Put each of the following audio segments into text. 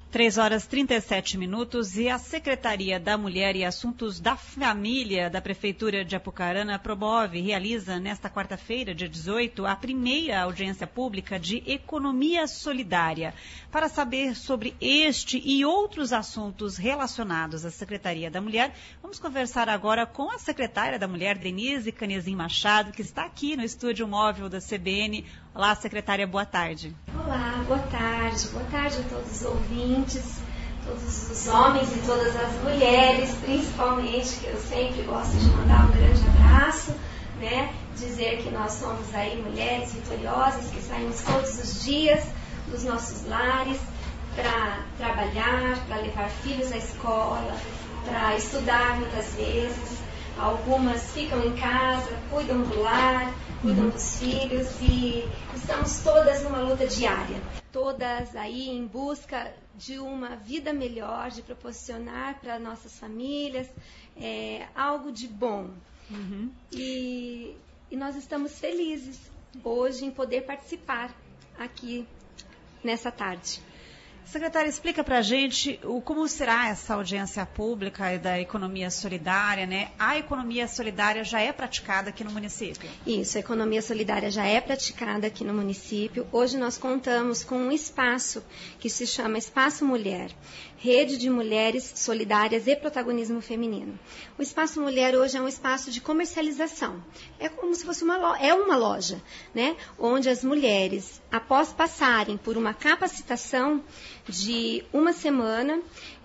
3h37 e a Secretaria da Mulher e Assuntos da Família da Prefeitura de Apucarana realiza nesta quarta-feira, dia 18, a primeira audiência pública de Economia Solidária. Para saber sobre este e outros assuntos relacionados à Secretaria da Mulher, vamos conversar agora com a secretária da Mulher, Denise Canezin Machado, que está aqui no estúdio móvel da CBN. Olá, secretária, boa tarde. Olá, boa tarde a todos os ouvintes, todos os homens e todas as mulheres, principalmente, que eu sempre gosto de mandar um grande abraço, né? Dizer que nós somos aí mulheres vitoriosas, que saímos todos os dias dos nossos lares para trabalhar, para levar filhos à escola, para estudar muitas vezes. Algumas ficam em casa, cuidam do lar, cuidam dos filhos e estamos todas numa luta diária. Todas aí em busca de uma vida melhor, de proporcionar para nossas famílias algo de bom. E nós estamos felizes hoje em poder participar aqui nessa tarde. Secretária, explica para a gente como será essa audiência pública da economia solidária, né? A economia solidária já é praticada aqui no município? Isso, a economia solidária já é praticada aqui no município. Hoje nós contamos com um espaço que se chama Espaço Mulher, Rede de Mulheres Solidárias e Protagonismo Feminino. O Espaço Mulher hoje é um espaço de comercialização. É como se fosse uma loja, né? Onde as mulheres, após passarem por uma capacitação de uma semana,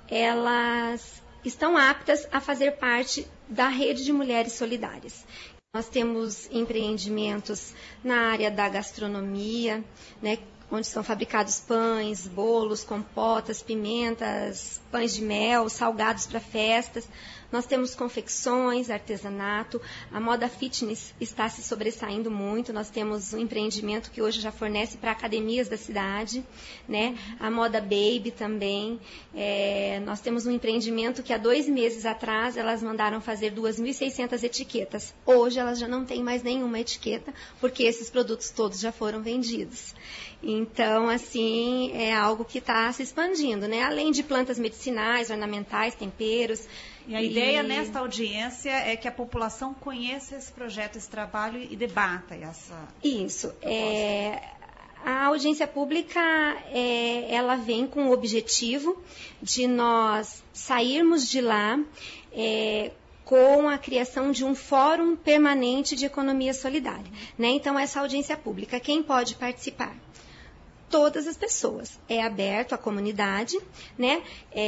elas estão aptas a fazer parte da Rede de Mulheres Solidárias. Nós temos empreendimentos na área da gastronomia, né? Onde são fabricados pães, bolos, compotas, pimentas, pães de mel, salgados para festas. Nós temos confecções, artesanato. A moda fitness está se sobressaindo muito. Nós temos um empreendimento que hoje já fornece para academias da cidade, né? A moda baby também. Nós temos um empreendimento que há 2 meses atrás elas mandaram fazer 2.600 etiquetas. Hoje elas já não têm mais nenhuma etiqueta, porque esses produtos todos já foram vendidos. Então, assim, é algo que está se expandindo, né? Além de plantas medicinais, ornamentais, temperos. E a ideia nesta audiência é que a população conheça esse projeto, esse trabalho e debata essa. Isso. A audiência pública, ela vem com o objetivo de nós sairmos de lá com a criação de um fórum permanente de economia solidária, né? Então, essa audiência pública, quem pode participar? Todas as pessoas. É aberto à comunidade, né?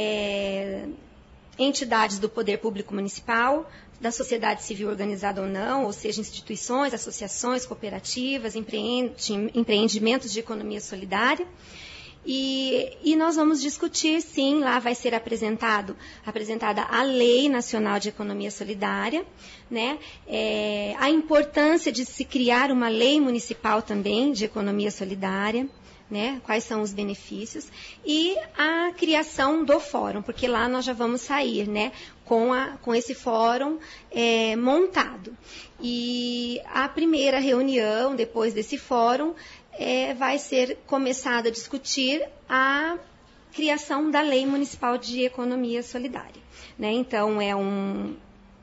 Entidades do poder público municipal, da sociedade civil organizada ou não, ou seja, instituições, associações, cooperativas, empreendimentos de economia solidária. E nós vamos discutir, sim, lá vai ser apresentada a Lei Nacional de Economia Solidária, né? A importância de se criar uma lei municipal também de economia solidária, né? Quais são os benefícios, e a criação do fórum, porque lá nós já vamos sair, né? Com esse fórum montado. E a primeira reunião, depois desse fórum, vai ser começada a discutir a criação da Lei Municipal de Economia Solidária, né? Então, é um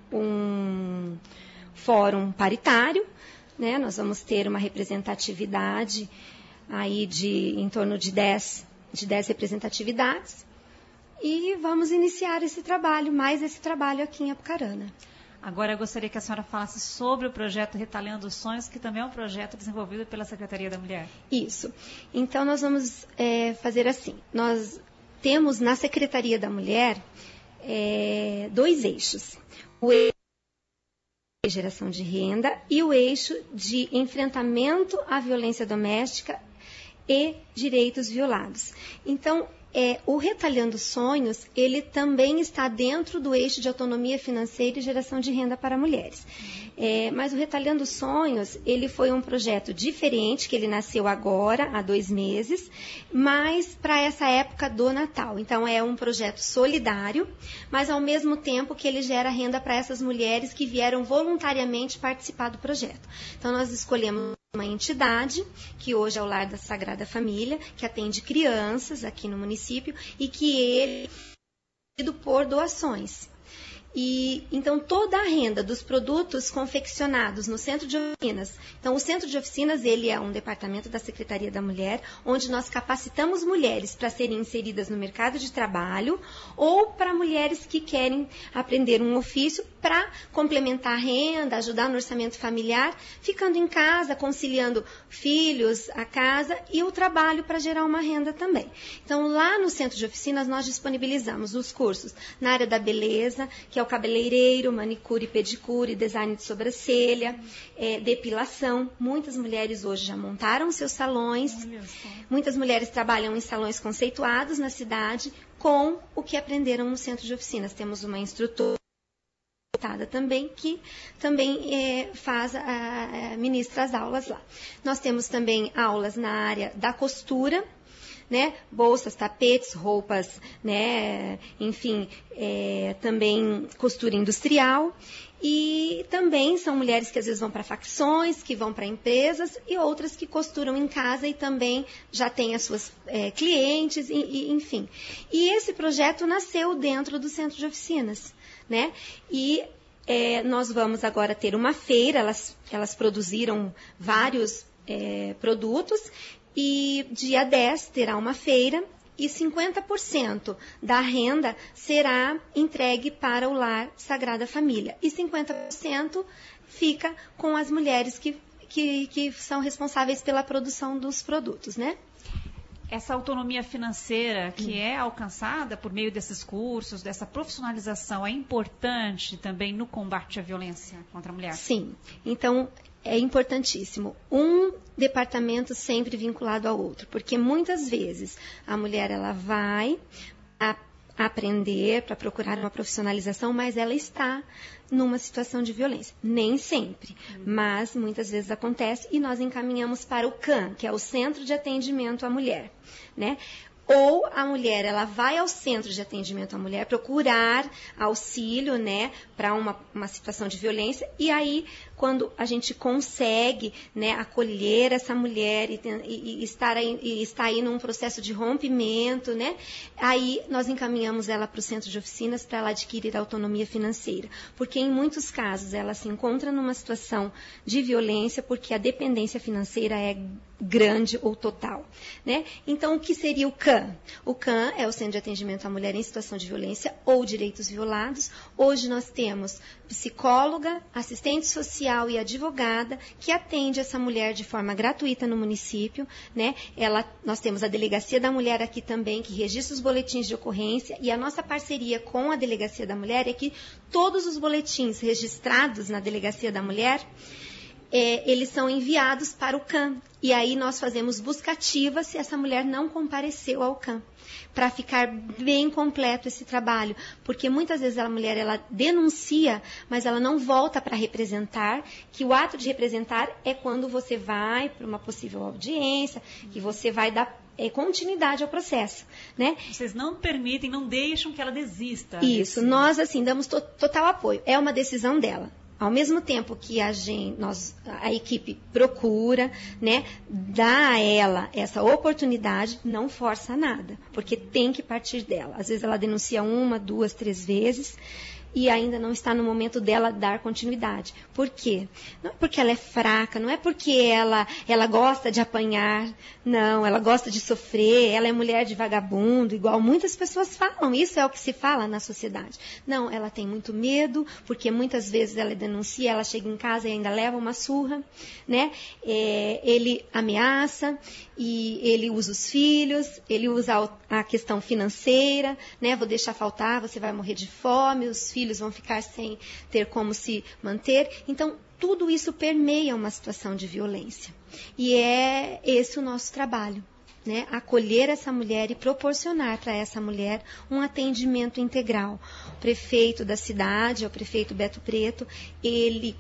fórum paritário, né? Nós vamos ter uma representatividade aí em torno de 10 representatividades, e vamos iniciar esse trabalho aqui em Apucarana. Agora eu gostaria que a senhora falasse sobre o projeto Retalhando os Sonhos, que também é um projeto desenvolvido pela Secretaria da Mulher. Isso. Então nós vamos fazer assim. Nós temos na Secretaria da Mulher 2 eixos. O eixo de geração de renda e o eixo de enfrentamento à violência doméstica e direitos violados. Então, o Retalhando Sonhos, ele também está dentro do eixo de autonomia financeira e geração de renda para mulheres. Mas o Retalhando Sonhos, ele foi um projeto diferente, que ele nasceu agora, há 2 meses, mas para essa época do Natal. Então, é um projeto solidário, mas ao mesmo tempo que ele gera renda para essas mulheres que vieram voluntariamente participar do projeto. Então, nós escolhemos uma entidade, que hoje é o Lar da Sagrada Família, que atende crianças aqui no município e que ele é por doações. E então toda a renda dos produtos confeccionados no Centro de Oficinas. Então o Centro de Oficinas, ele é um departamento da Secretaria da Mulher, onde nós capacitamos mulheres para serem inseridas no mercado de trabalho ou para mulheres que querem aprender um ofício para complementar a renda, ajudar no orçamento familiar, ficando em casa, conciliando filhos, a casa e o trabalho para gerar uma renda também. Então lá no Centro de Oficinas nós disponibilizamos os cursos na área da beleza, que é o cabeleireiro, manicure, pedicure, design de sobrancelha, depilação. Muitas mulheres hoje já montaram seus salões. Muitas mulheres trabalham em salões conceituados na cidade com o que aprenderam no Centro de Oficinas. Temos uma instrutora também que também ministra as aulas lá. Nós temos também aulas na área da costura, né, bolsas, tapetes, roupas, né, enfim, também costura industrial. E também são mulheres que às vezes vão para facções, que vão para empresas e outras que costuram em casa e também já têm as suas clientes, enfim. E esse projeto nasceu dentro do Centro de Oficinas, né? E nós vamos agora ter uma feira, elas produziram vários produtos. E dia 10 terá uma feira e 50% da renda será entregue para o Lar Sagrada Família. E 50% fica com as mulheres que são responsáveis pela produção dos produtos, né? Essa autonomia financeira que é alcançada por meio desses cursos, dessa profissionalização, é importante também no combate à violência contra a mulher? Sim. Então, é importantíssimo. Um departamento sempre vinculado ao outro, porque muitas vezes a mulher ela vai aprender para procurar uma profissionalização, mas ela está numa situação de violência. Nem sempre, mas muitas vezes acontece e nós encaminhamos para o CAM, que é o Centro de Atendimento à Mulher, né? Ou a mulher, ela vai ao Centro de Atendimento à Mulher procurar auxílio, né, para uma situação de violência, e aí, quando a gente consegue, né, acolher essa mulher e está aí num processo de rompimento, né, aí nós encaminhamos ela para o Centro de Oficinas para ela adquirir autonomia financeira, porque em muitos casos ela se encontra numa situação de violência porque a dependência financeira é grande ou total, né? Então, o que seria o CAM? O CAM é o Centro de Atendimento à Mulher em Situação de Violência ou Direitos Violados. Hoje nós temos psicóloga, assistente social e advogada que atende essa mulher de forma gratuita no município, né? Nós temos a Delegacia da Mulher aqui também, que registra os boletins de ocorrência, e a nossa parceria com a Delegacia da Mulher é que todos os boletins registrados na Delegacia da Mulher, eles são enviados para o CAM. E aí nós fazemos busca ativa se essa mulher não compareceu ao CAM, para ficar bem completo esse trabalho. Porque muitas vezes a mulher ela denuncia, mas ela não volta para representar, que o ato de representar é quando você vai para uma possível audiência, que você vai dar continuidade ao processo, né? Vocês não permitem, não deixam que ela desista. Isso, nós assim damos total apoio. É uma decisão dela. Ao mesmo tempo que a equipe procura, né, dá a ela essa oportunidade, não força nada, porque tem que partir dela. Às vezes ela denuncia 1, 2, 3 vezes e ainda não está no momento dela dar continuidade. Por quê? Não é porque ela é fraca, não é porque ela gosta de apanhar, não, ela gosta de sofrer, ela é mulher de vagabundo, igual muitas pessoas falam, isso é o que se fala na sociedade. Não, ela tem muito medo, porque muitas vezes ela denuncia, ela chega em casa e ainda leva uma surra, né? Ele ameaça, e ele usa os filhos, ele usa a questão financeira, né? Vou deixar faltar, você vai morrer de fome, os filhos vão ficar sem ter como se manter. Então, tudo isso permeia uma situação de violência. E é esse o nosso trabalho, né? Acolher essa mulher e proporcionar para essa mulher um atendimento integral. O prefeito da cidade, o prefeito Beto Preto, ele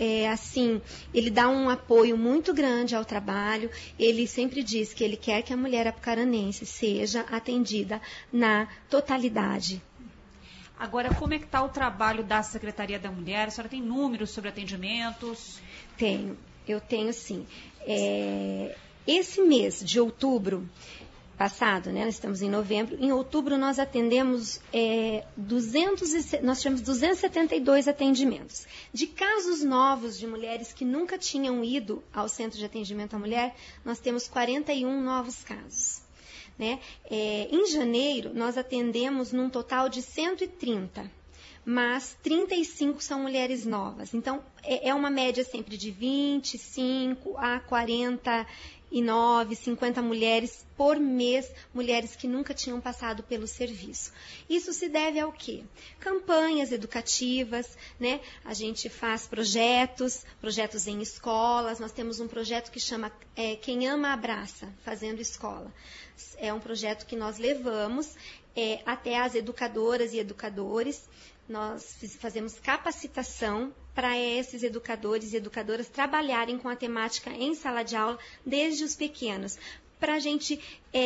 dá um apoio muito grande ao trabalho. Ele sempre diz que ele quer que a mulher apucaranense seja atendida na totalidade. Agora, como é que está o trabalho da Secretaria da Mulher? A senhora tem números sobre atendimentos? Tenho. Eu tenho sim. Esse mês de outubro passado, né, nós estamos em novembro, em outubro nós atendemos, nós tivemos 272 atendimentos. De casos novos de mulheres que nunca tinham ido ao Centro de Atendimento à Mulher, nós temos 41 novos casos. Né? Em janeiro, nós atendemos num total de 130, mas 35 são mulheres novas. Então, é uma média sempre de 25 a 49, 50 mulheres por mês, mulheres que nunca tinham passado pelo serviço. Isso se deve ao quê? Campanhas educativas, né? A gente faz projetos em escolas. Nós temos um projeto que chama Quem Ama Abraça, Fazendo Escola. É um projeto que nós levamos até as educadoras e educadores. Nós fazemos capacitação para esses educadores e educadoras trabalharem com a temática em sala de aula desde os pequenos, para a gente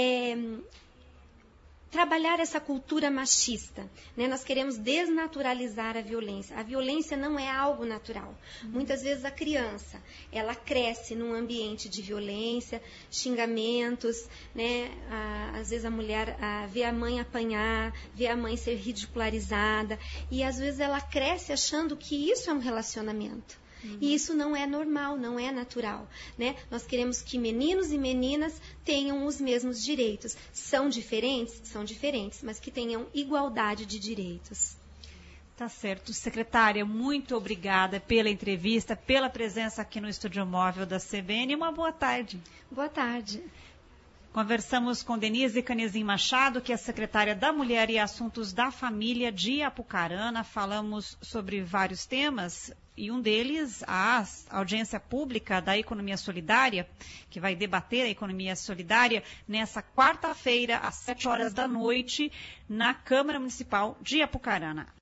trabalhar essa cultura machista. Né? Nós queremos desnaturalizar a violência. A violência não é algo natural. Muitas vezes a criança, ela cresce num ambiente de violência, xingamentos, né? Às vezes a mulher vê a mãe apanhar, vê a mãe ser ridicularizada, e às vezes ela cresce achando que isso é um relacionamento. E isso não é normal, não é natural. Né? Nós queremos que meninos e meninas tenham os mesmos direitos. São diferentes, mas que tenham igualdade de direitos. Tá certo. Secretária, muito obrigada pela entrevista, pela presença aqui no Estúdio Móvel da CBN. Uma boa tarde. Boa tarde. Conversamos com Denise Canezin Machado, que é secretária da Mulher e Assuntos da Família de Apucarana. Falamos sobre vários temas e um deles, a audiência pública da economia solidária, que vai debater a economia solidária nessa quarta-feira, às 7 horas da noite, na Câmara Municipal de Apucarana.